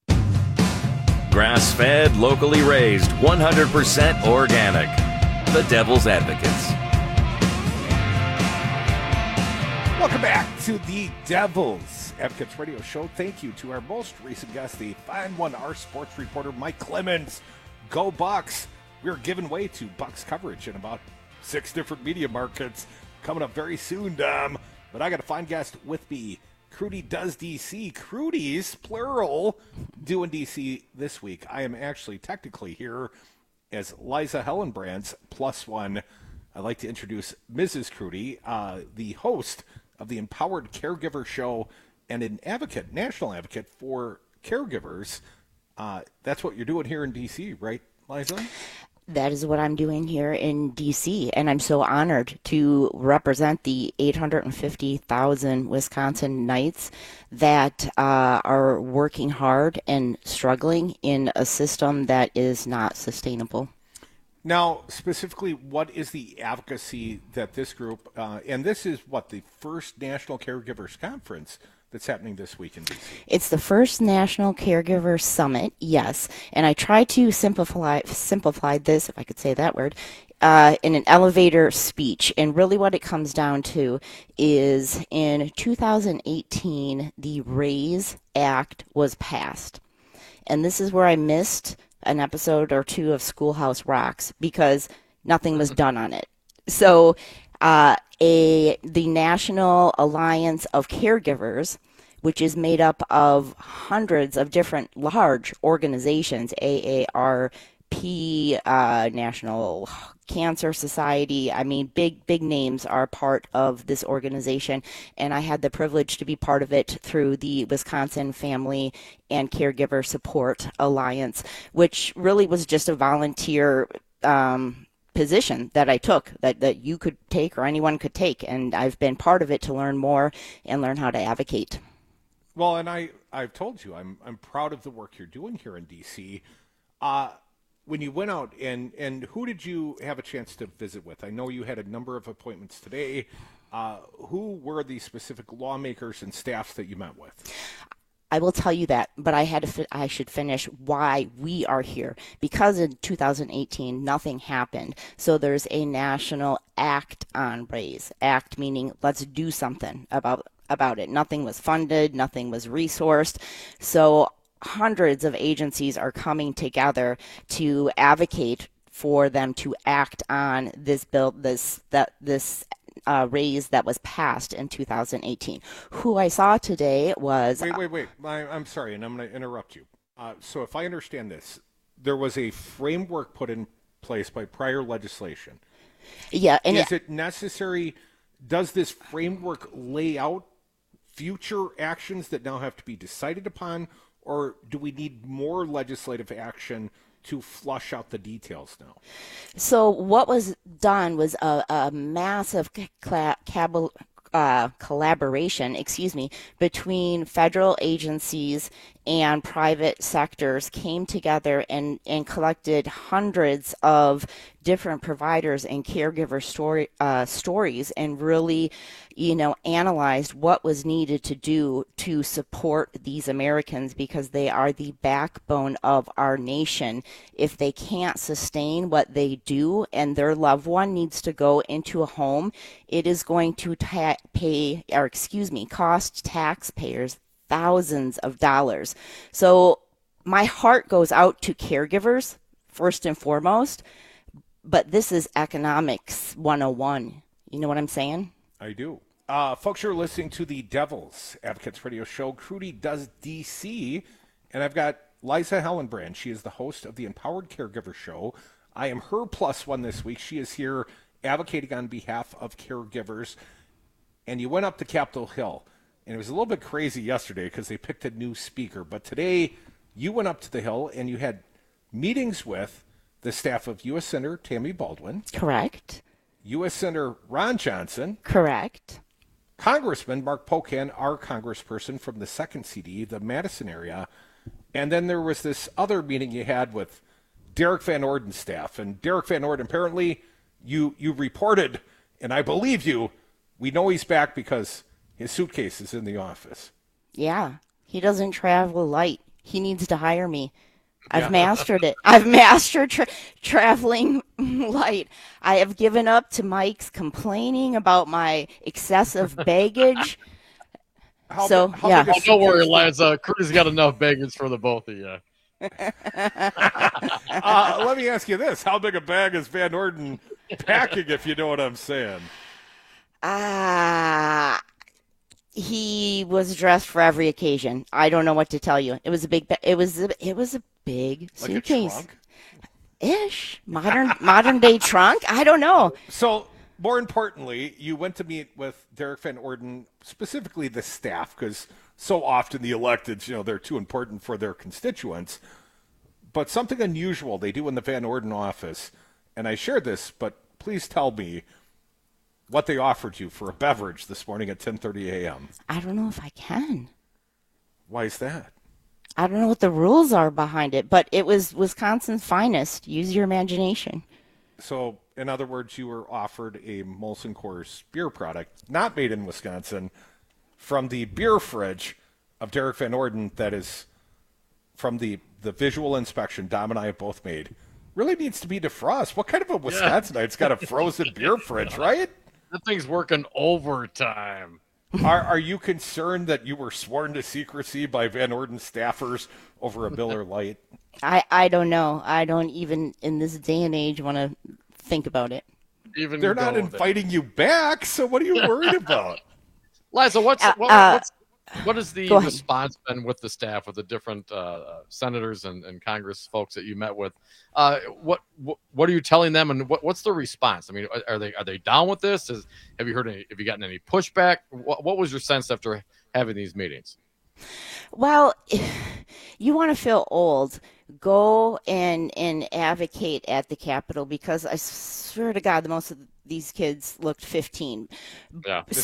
Grass-fed, locally raised, 100% organic. The Devil's Advocates. Welcome back to the Devil's Advocates Radio Show. Thank you to our most recent guest, the fine one, our sports reporter, Mike Clemens. Go Bucks. We're giving way to Bucks coverage in about 6 different media markets coming up very soon, Dom. But I got a fine guest with me. Crudy Does DC. Crudy's, plural, doing DC this week. I am actually technically here as Liza Hellenbrand's +1. I'd like to introduce Mrs. Crudy, the host of the Empowered Caregiver Show and an advocate, national advocate for caregivers. That's what you're doing here in DC, right, Liza? That is what I'm doing here in D.C., and I'm so honored to represent the 850,000 Wisconsin Knights that are working hard and struggling in a system that is not sustainable. Now, specifically, what is the advocacy that this group, and this is what, the first National Caregivers Conference that's happening this week in D.C.? It's the first National Caregiver Summit, yes, and I try to simplify this, if I could say that word, in an elevator speech. And really what it comes down to is in 2018, the RAISE Act was passed. And this is where I missed an episode or two of Schoolhouse Rocks because nothing was done on it. So the National Alliance of Caregivers, which is made up of hundreds of different large organizations, AARP, National Cancer Society, I mean, big names are part of this organization, and I had the privilege to be part of it through the Wisconsin Family and Caregiver Support Alliance, which really was just a volunteer position that I took, that you could take or anyone could take, and I've been part of it to learn more and learn how to advocate. Well, and I've told you, I'm proud of the work you're doing here in D.C. When you went out, and who did you have a chance to visit with? I know you had a number of appointments today. Who were the specific lawmakers and staffs that you met with? I will tell you that, but I should finish why we are here. Because in 2018, nothing happened. So there's a national act on RAISE. Act meaning let's do something about it. Nothing was funded, nothing was resourced. So hundreds of agencies are coming together to advocate for them to act on this bill, this RAISE that was passed in 2018. Who I saw today was... Wait. I'm sorry, and I'm going to interrupt you. So if I understand this, there was a framework put in place by prior legislation. Yeah. And is it necessary? Does this framework lay out future actions that now have to be decided upon, or do we need more legislative action to flush out the details now? So what was done was a massive collaboration, between federal agencies and private sectors came together and collected hundreds of different providers and caregiver stories and really, analyzed what was needed to do to support these Americans because they are the backbone of our nation. If they can't sustain what they do and their loved one needs to go into a home, it is going to cost taxpayers thousands of dollars. So my heart goes out to caregivers first and foremost, but this is economics 101. You know what I'm saying? I do. Folks, you're listening to the Devil's Advocates Radio Show. Crudy Does DC, and I've got Liza Hellenbrand. She is the host of the Empowered Caregiver Show. I am her +1 this week. She is here advocating on behalf of caregivers. And you went up to Capitol Hill, and it was a little bit crazy yesterday because they picked a new speaker. But today, you went up to the Hill, and you had meetings with the staff of U.S. Senator Tammy Baldwin. Correct. U.S. Senator Ron Johnson. Correct. Congressman Mark Pocan, our congressperson from the 2nd CD, the Madison area. And then there was this other meeting you had with Derek Van Orden's staff. And Derek Van Orden, apparently you reported, and I believe you, we know he's back because his suitcase is in the office. Yeah, he doesn't travel light. He needs to hire me. I've mastered it. I've mastered traveling light. I have given up to Mike's complaining about my excessive baggage. Don't worry, Liza. Crudy's got enough baggage for the both of you. Let me ask you this. How big a bag is Van Orden packing, if you know what I'm saying. He was dressed for every occasion. I don't know what to tell you. It was a big big suitcase. Like a trunk? Ish. Modern day trunk? I don't know. So, more importantly, you went to meet with Derek Van Orden, specifically the staff, because so often the electeds, they're too important for their constituents. But something unusual they do in the Van Orden office, and I shared this, but please tell me what they offered you for a beverage this morning at 10:30 a.m. I don't know if I can. Why is that? I don't know what the rules are behind it, but it was Wisconsin's finest. Use your imagination. So, in other words, you were offered a Molson Coors beer product, not made in Wisconsin, from the beer fridge of Derek Van Orden that is from the visual inspection Dom and I have both made. Really needs to be defrosted. What kind of a Wisconsinite's got a frozen beer fridge, right? That thing's working overtime. Are you concerned that you were sworn to secrecy by Van Orden staffers over a Miller Lite? I don't know. I don't even, in this day and age, want to think about it. They're not inviting you back, so what are you worried about? Liza, what has the response been with the staff, with the different senators and Congress folks that you met with? What are you telling them, and what's the response? I mean, are they down with this? Have you gotten any pushback? What was your sense after having these meetings? Well, you want to feel old, go and advocate at the Capitol, because I swear to God, most of these kids looked 15. Yeah, the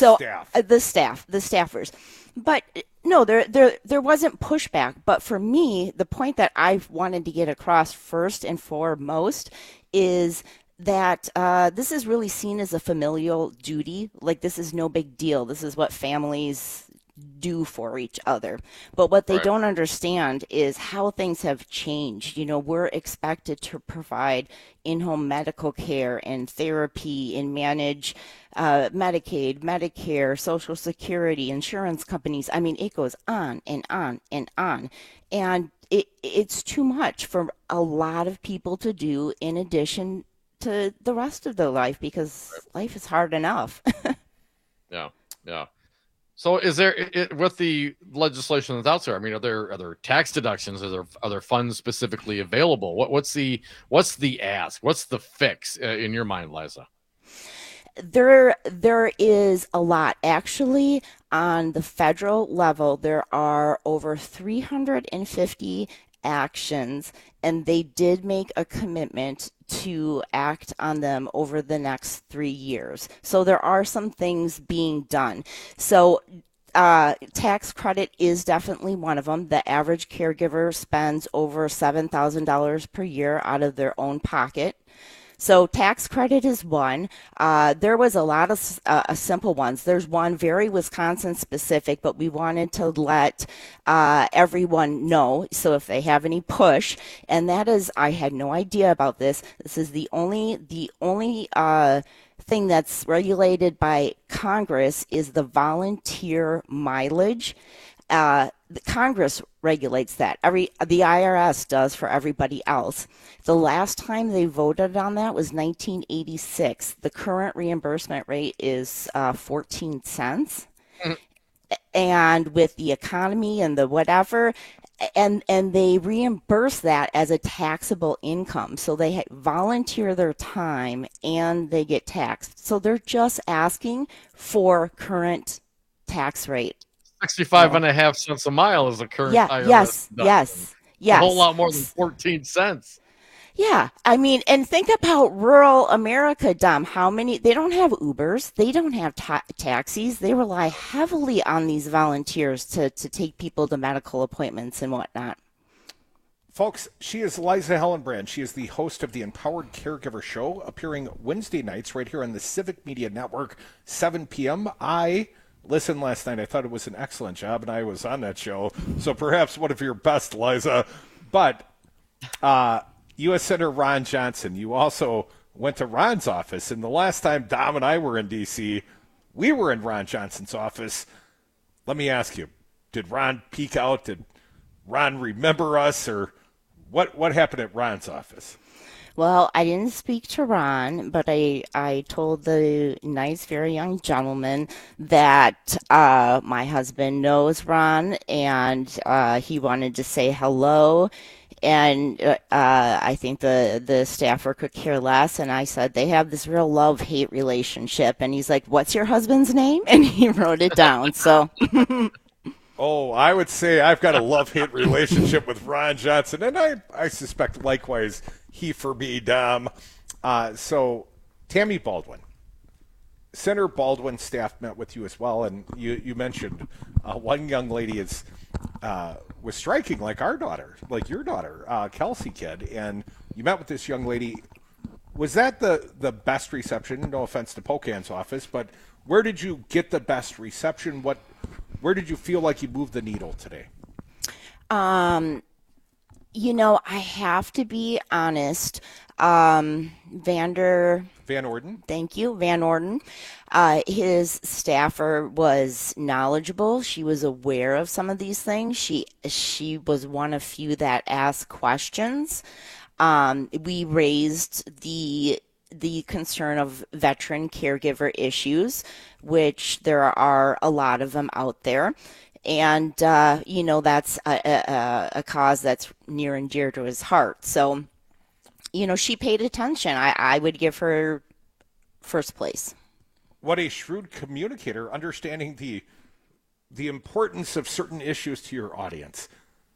staffers. But no, there wasn't pushback. But for me, the point that I wanted to get across first and foremost is that this is really seen as a familial duty. Like, this is no big deal. This is what families do for each other. But what they don't understand is how things have changed. We're expected to provide in-home medical care and therapy and manage Medicaid, Medicare, Social Security, insurance companies. I mean, it goes on and on and on. And it's too much for a lot of people to do in addition to the rest of their life, because life is hard enough. Yeah. So is there, with the legislation that's out there, I mean, are there tax deductions? Are there funds specifically available? What's the ask? What's the fix in your mind, Liza? There is a lot. Actually, on the federal level, there are over 350 actions, and they did make a commitment to act on them over the next 3 years. So there are some things being done. So tax credit is definitely one of them. The average caregiver spends over $7,000 per year out of their own pocket. So tax credit is one. There was a lot of simple ones. There's one very Wisconsin specific, but we wanted to let everyone know. So if they have any push, and that is, I had no idea about this. This is the only thing that's regulated by Congress is the volunteer mileage. The Congress regulates that. The IRS does for everybody else. The last time they voted on that was 1986. The current reimbursement rate is 14 cents. And with the economy and the whatever, and they reimburse that as a taxable income. So they volunteer their time and they get taxed. So they're just asking for current tax rate. 65.5 cents a mile is the current IRS. Yes. A whole lot more than 14 cents. Yeah. I mean, and think about rural America, Dom. They don't have Ubers. They don't have taxis. They rely heavily on these volunteers to take people to medical appointments and whatnot. Folks, she is Liza Hellenbrand. She is the host of the Empowered Caregiver Show, appearing Wednesday nights right here on the Civic Media Network, 7 p.m. I listened last night. I thought it was an excellent job, and I was on that show. So perhaps one of your best, Liza. But U.S. Senator Ron Johnson, you also went to Ron's office. And the last time Dom and I were in D.C., we were in Ron Johnson's office. Let me ask you, did Ron peek out? Did Ron remember us? Or what happened at Ron's office? Well, I didn't speak to Ron, but I told the nice, very young gentleman that my husband knows Ron, and he wanted to say hello. And I think the staffer could care less. And I said, they have this real love-hate relationship. And he's like, what's your husband's name? And he wrote it down. So... Oh, I would say I've got a love-hate relationship with Ron Johnson, and I suspect likewise he for me, Dom. So, Tammy Baldwin, Senator Baldwin's staff met with you as well, and you mentioned one young lady was striking like our daughter, like your daughter, Kelsey Kidd, and you met with this young lady. Was that the best reception? No offense to Pocan's office, but where did you get the best reception? Where did you feel like you moved the needle today? I have to be honest. Van Orden. Thank you, Van Orden. His staffer was knowledgeable. She was aware of some of these things. She was one of few that asked questions. We raised the concern of veteran caregiver issues, which there are a lot of them out there. And, that's a cause that's near and dear to his heart. So, she paid attention. I would give her first place. What a shrewd communicator, understanding the importance of certain issues to your audience.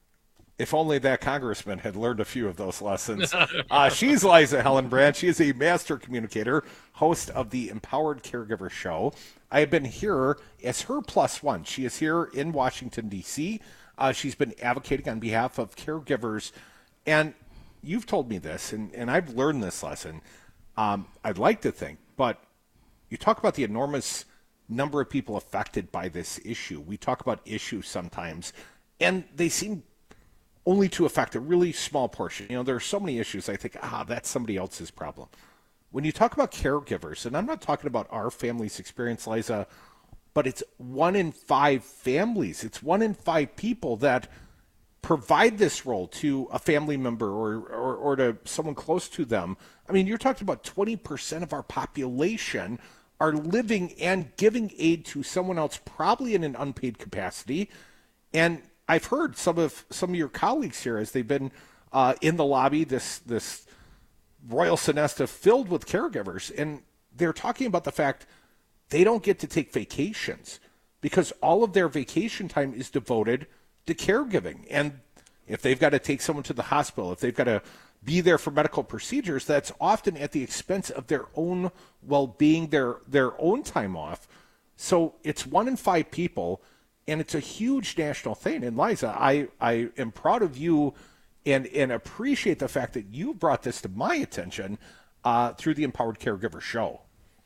If only that congressman had learned a few of those lessons. She's Liza Hellenbrand. She is a master communicator, host of the Empowered Caregiver Show. I have been here as her plus one. She is here in Washington, D.C. She's been advocating on behalf of caregivers. And you've told me this, and I've learned this lesson. I'd like to think, but you talk about the enormous number of people affected by this issue. We talk about issues sometimes, and they seem only to affect a really small portion. There are so many issues I think, that's somebody else's problem. When you talk about caregivers, and I'm not talking about our family's experience, Liza, but it's 1 in 5 families. It's 1 in 5 people that provide this role to a family member or to someone close to them. I mean, you're talking about 20% of our population are living and giving aid to someone else, probably in an unpaid capacity. And I've heard some of your colleagues here, as they've been in the lobby, this Royal Sonesta filled with caregivers, and they're talking about the fact they don't get to take vacations because all of their vacation time is devoted to caregiving. And if they've got to take someone to the hospital, if they've got to be there for medical procedures, that's often at the expense of their own well-being, their own time off. So it's 1 in 5 people, and it's a huge national thing. And Liza, I am proud of you and appreciate the fact that you brought this to my attention through the Empowered Caregiver Show.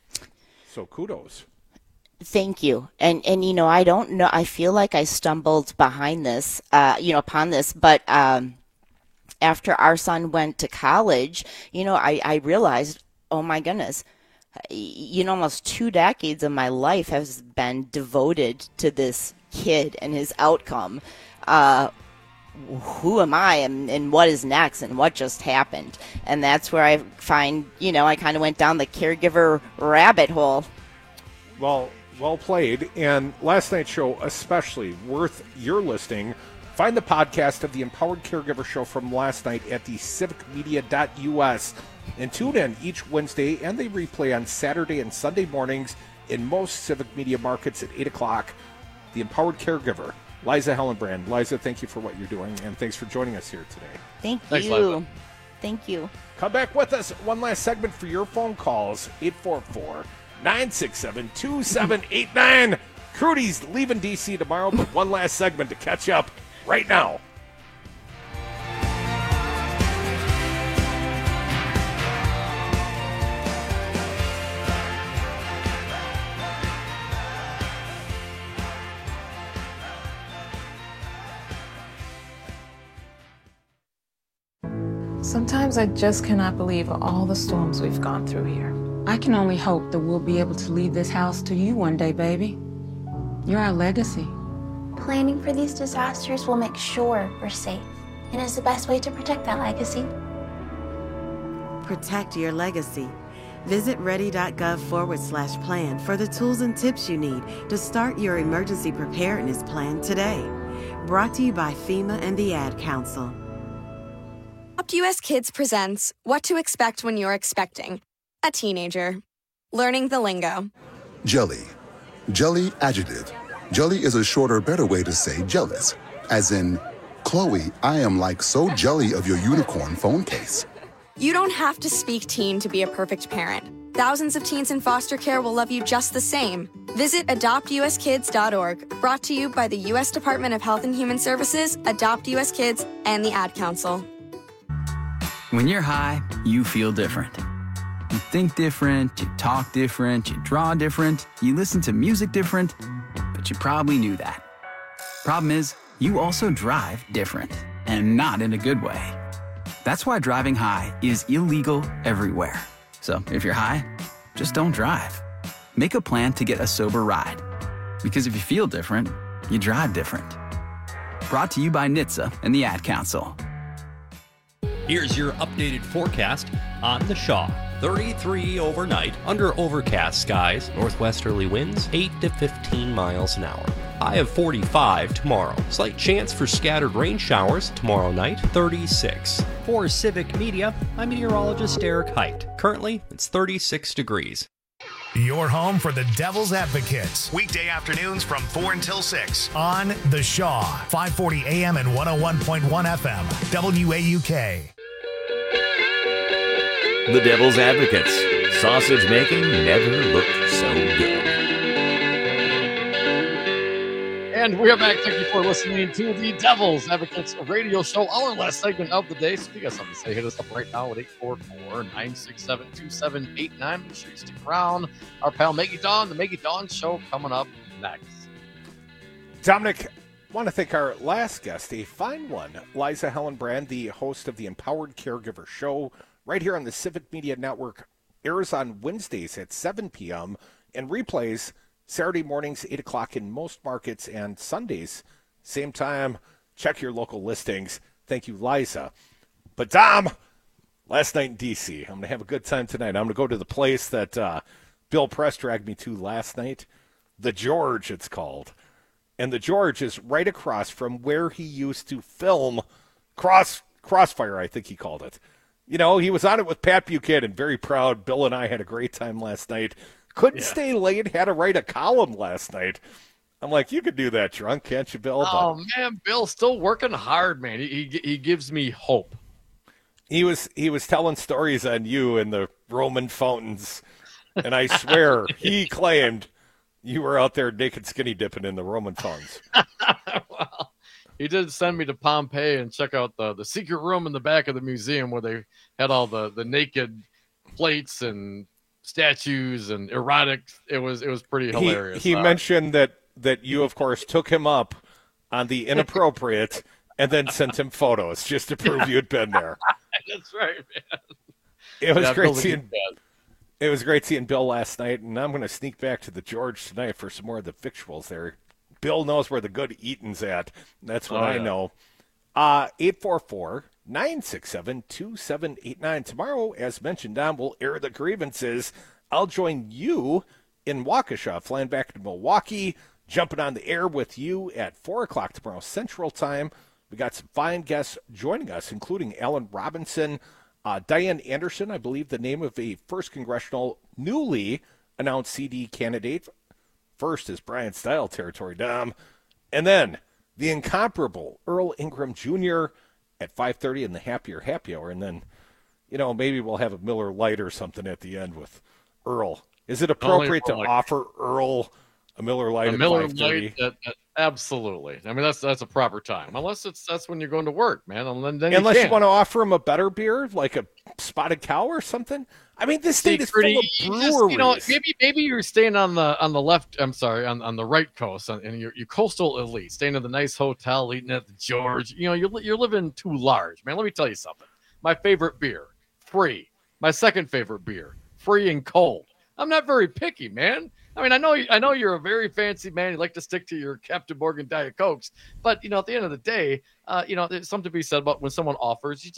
So kudos. Thank you. And I don't know, I feel like I stumbled behind this, upon this, but after our son went to college, I realized, oh my goodness, almost 2 decades of my life has been devoted to this kid and his outcome. Who am I and what is next and what just happened? And that's where I find, I kind of went down the caregiver rabbit hole. Well played. And last night's show, especially worth your listening. Find the podcast of the Empowered Caregiver Show from last night at the civicmedia.us and tune in each Wednesday, and they replay on Saturday and Sunday mornings in most Civic Media markets at 8 o'clock. The Empowered Caregiver, Liza Hellenbrand. Liza, thank you for what you're doing, and thanks for joining us here today. Thanks, you. Thank you. Come back with us. One last segment for your phone calls, 844-967-2789. Crudy's leaving D.C. tomorrow, but one last segment to catch up right now. Sometimes I just cannot believe all the storms we've gone through here. I can only hope that we'll be able to leave this house to you one day, baby. You're our legacy. Planning for these disasters will make sure we're safe, and is the best way to protect that legacy. protect your legacy. Visit ready.gov/plan for the tools and tips you need to start your emergency preparedness plan today. Brought to you by FEMA and the Ad Council. Adopt US Kids presents What to Expect When You're Expecting a Teenager. Learning the lingo. Jelly. Jelly adjective. Jelly is a shorter, better way to say jealous. As in, Chloe, I am like so jelly of your unicorn phone case. You don't have to speak teen to be a perfect parent. Thousands of teens in foster care will love you just the same. Visit adoptuskids.org, brought to you by the U.S. Department of Health and Human Services, Adopt US Kids, and the Ad Council. When you're high, you feel different. You think different, you talk different, you draw different, you listen to music different, but you probably knew that. Problem is, you also drive different, and not in a good way. That's why driving high is illegal everywhere. So if you're high, just don't drive. Make a plan to get a sober ride. Because if you feel different, you drive different. Brought to you by NHTSA and the Ad Council. Here's your updated forecast on the Shaw. 33 overnight, under overcast skies, northwesterly winds 8 to 15 miles an hour. High of 45 tomorrow. Slight chance for scattered rain showers tomorrow night, 36. For Civic Media, I'm meteorologist Eric Height. Currently, it's 36 degrees. Your home for the Devil's Advocates. Weekday afternoons from 4 until 6 on The Shaw, 540 AM and 101.1 FM, WAUK. The Devil's Advocates. Sausage making never looked so good. And we are back. Thank you for listening to the Devil's Advocates radio show, our last segment of the day. So if you got something to say, hit us up right now at 844-967-2789. Make sure you stick around. Our pal Maggie Dawn, the Maggie Dawn Show, coming up next. Dominic, I want to thank our last guest, a fine one, Liza Hellenbrand, the host of the Empowered Caregiver Show, right here on the Civic Media Network. Airs on Wednesdays at 7 p.m. and replays Saturday mornings, 8 o'clock in most markets, and Sundays, same time. Check your local listings. Thank you, Liza. But Dom, last night in D.C., I'm going to have a good time tonight. I'm going to go to the place that Bill Press dragged me to last night, the George, it's called. And the George is right across from where he used to film Crossfire, I think he called it. You know, he was on it with Pat Buchanan, very proud. Bill and I had a great time last night. Couldn't stay late, had to write a column last night. I'm like, you could do that drunk, can't you, Bill? Oh, man, Bill's still working hard, man. He gives me hope. He was telling stories on you and the Roman fountains, and I swear he claimed you were out there naked skinny dipping in the Roman fountains. Well, he did send me to Pompeii and check out the secret room in the back of the museum where they had all the naked plates and statues and erotic. It was pretty hilarious. He mentioned that you, of course, took him up on the inappropriate and then sent him photos just to prove you'd been there. That's right, man. It was great seeing Bill last night, and I'm going to sneak back to the George tonight for some more of the victuals there. Bill knows where the good eating's at. That's what I know. 844-967-2789. Tomorrow, as mentioned, Don will air the grievances. I'll join you in Waukesha, flying back to Milwaukee, jumping on the air with you at 4 o'clock tomorrow Central Time. We got some fine guests joining us, including Alan Robinson, Diane Anderson, I believe the name of a 1st Congressional newly announced CD candidate. First is Brian Style territory, Dom. And then the incomparable Earl Ingram Jr. at 5:30 in the Happier Happy Hour. And then, maybe we'll have a Miller Lite or something at the end with Earl. Is it appropriate to offer Earl a Miller Lite at 5:30? Absolutely. I mean, that's a proper time. Unless that's when you're going to work, man. Unless you want to offer him a better beer, like a Spotted Cow or something. I mean, this state is full of breweries. Maybe you're staying on the left. I'm sorry, on the right coast, and you're coastal elite, staying at the nice hotel, eating at the George. You're living too large, man. Let me tell you something. My favorite beer, free. My second favorite beer, free and cold. I'm not very picky, man. I mean, I know you're a very fancy man. You like to stick to your Captain Morgan Diet Cokes, but at the end of the day, there's something to be said about when someone offers. You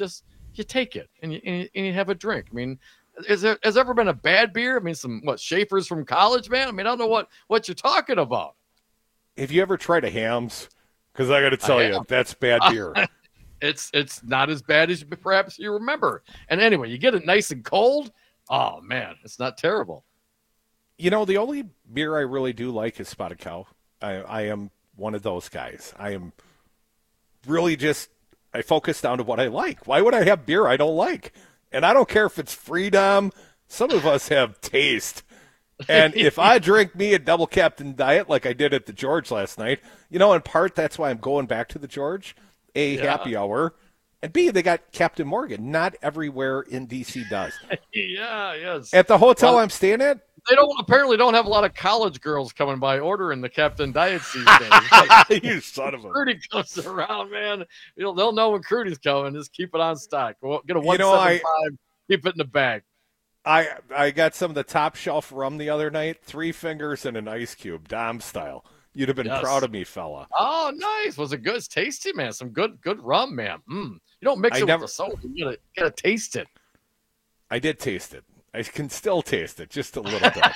you take it and you have a drink. I mean, has there ever been a bad beer? I mean, Schaefer's from college, man? I mean, I don't know what you're talking about. Have you ever tried a Hamm's? Because I got to tell you, that's bad beer. It's not as bad as perhaps you remember. And anyway, you get it nice and cold. Oh, man, it's not terrible. You know, the only beer I really do like is Spotted Cow. I am one of those guys. I am really I focus down to what I like. Why would I have beer I don't like? And I don't care if it's Freedom. Some of us have taste. And if I drink me a double Captain Diet like I did at the George last night, you know, in part that's why I'm going back to the George, happy hour, and B, they got Captain Morgan. Not everywhere in D.C. does. Yes. At the hotel I'm staying at, they apparently don't have a lot of college girls coming by ordering the Captain Diet these days. You son of a... Crudy comes around, man. They'll know when Crudy's coming. Just keep it on stock. Get a 175, keep it in the bag. I got some of the top shelf rum the other night, 3 fingers and an ice cube, Dom style. You'd have been proud of me, fella. Oh, nice. Was it good? It's tasty, man. Some good rum, man. You don't mix it with the soda. You gotta taste it. I did taste it. I can still taste it, just a little bit.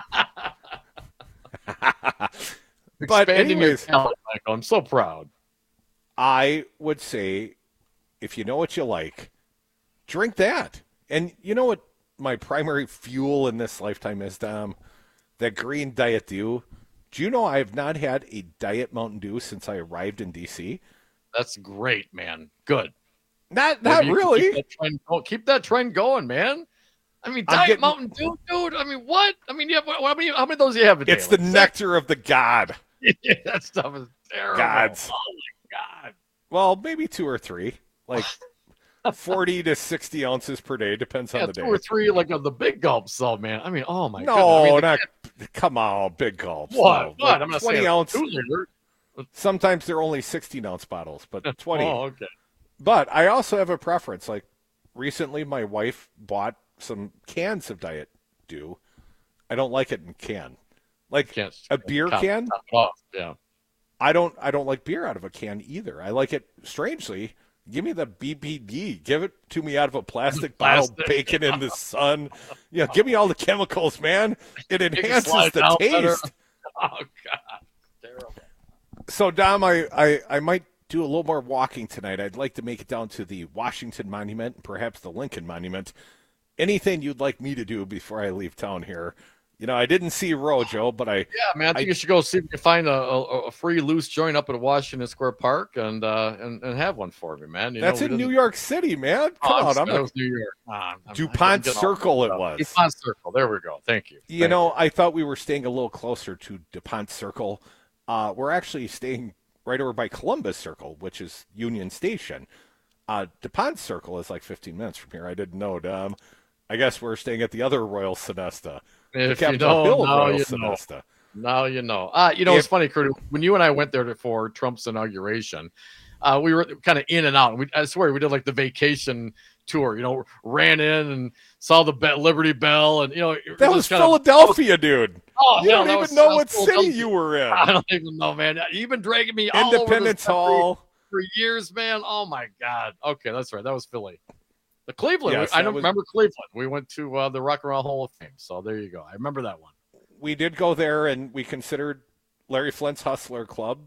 But anyways, your talent, Michael. I'm so proud. I would say, if you know what you like, drink that. And you know what my primary fuel in this lifetime is, Dom? That green Diet Dew. Do you know I have not had a Diet Mountain Dew since I arrived in D.C.? That's great, man. Good. Not really. Keep that trend going, man. I mean, Diet Mountain Dew, dude. I mean, what? I mean, how many of those do you have a day? It's the nectar of the god. That stuff is terrible. Gods. Oh, my God. Well, maybe 2 or 3. Like 40 to 60 ounces per day. Depends on the day. 2 or 3 like of the big gulps, though, man. I mean, oh, my God. No, come on, big gulps. What? No. What? Like I'm not 20 saying ounce. 2 liter. Sometimes they're only 16-ounce bottles, but 20. Oh, okay. But I also have a preference. Like, recently my wife bought some cans of Diet Dew. I don't like it in can. Like a beer can? Yeah. I don't like beer out of a can either. I like it, strangely. Give me the BPD. Give it to me out of a plastic bottle, bacon in the sun. Yeah, give me all the chemicals, man. It enhances the taste. Oh, God. Terrible. So, Dom, I might do a little more walking tonight. I'd like to make it down to the Washington Monument and perhaps the Lincoln Monument. Anything you'd like me to do before I leave town here? You know, I didn't see Rojo, but Yeah, man, I think you should go see if you can find a free loose joint up at Washington Square Park and have one for me, man. That's in New York City, man. Come on, that was New York. DuPont Circle it was. DuPont Circle. There we go. Thank you. You know, I thought we were staying a little closer to DuPont Circle. We're actually staying right over by Columbus Circle, which is Union Station. DuPont Circle is like 15 minutes from here. I didn't know, Dom. I guess we're staying at the other Royal Sonesta. If you know, now Royal you Sonesta. know. Now you know. It's funny, Kurt. When you and I went there for Trump's inauguration, we were kind of in and out. I swear, we did like the vacation tour. You know, ran in and saw the Liberty Bell, and that was Philadelphia, dude. Oh, you don't even know what city you were in. I don't even know, man. You've been dragging me all Independence over Hall for years, man. Oh my God. Okay, that's right. That was Philly. The Cleveland. Yes, I don't remember Cleveland. We went to the Rock and Roll Hall of Fame. So there you go. I remember that one. We did go there, and we considered Larry Flint's Hustler Club.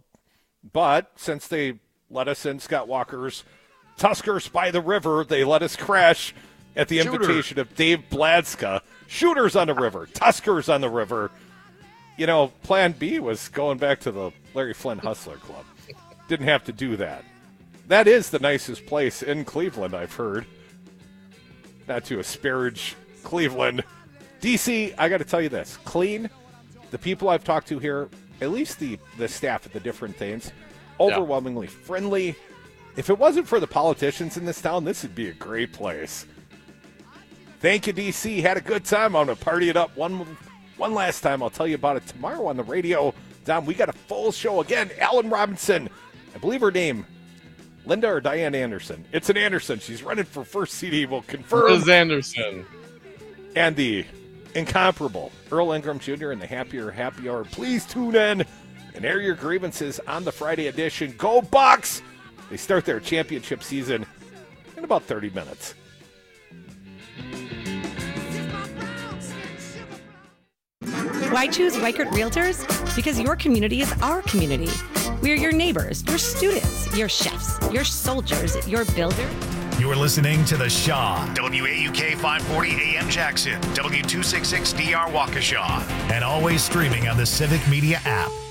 But since they let us in Scott Walker's Tuskers by the River, they let us crash at the invitation of Dave Bladska. Shooters on the river, Tuskers on the river. You know, plan B was going back to the Larry Flint Hustler Club. Didn't have to do that. That is the nicest place in Cleveland, I've heard. Not to asparage Cleveland. DC, I got to tell you this. Clean. The people I've talked to here, at least the staff at the different things, overwhelmingly friendly. If it wasn't for the politicians in this town, this would be a great place. Thank you, DC. Had a good time. I'm going to party it up one last time. I'll tell you about it tomorrow on the radio. Dom, we got a full show again. Alan Robinson. I believe her name, Linda or Diane Anderson. It's an Anderson. She's running for first CD. We'll confirm. Liz Anderson. And the incomparable Earl Ingram Jr. and the Happier Happy Hour. Please tune in and air your grievances on the Friday edition. Go Bucks! They start their championship season in about 30 minutes. Why choose Weichert Realtors? Because your community is our community. We're your neighbors, your students, your chefs, your soldiers, your builder. You're listening to The Shaw, WAUK 540 AM Jackson, W266DR Waukesha, and always streaming on the Civic Media app.